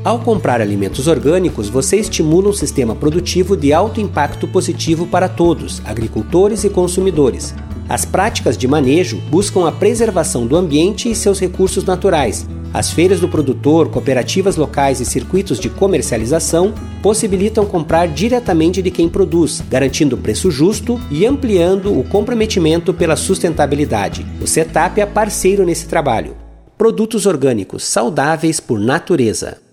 Ao comprar alimentos orgânicos, você estimula um sistema produtivo de alto impacto positivo para todos, agricultores e consumidores. As práticas de manejo buscam a preservação do ambiente e seus recursos naturais. As feiras do produtor, cooperativas locais e circuitos de comercialização possibilitam comprar diretamente de quem produz, garantindo preço justo e ampliando o comprometimento pela sustentabilidade. O Setap é parceiro nesse trabalho. Produtos orgânicos saudáveis por natureza.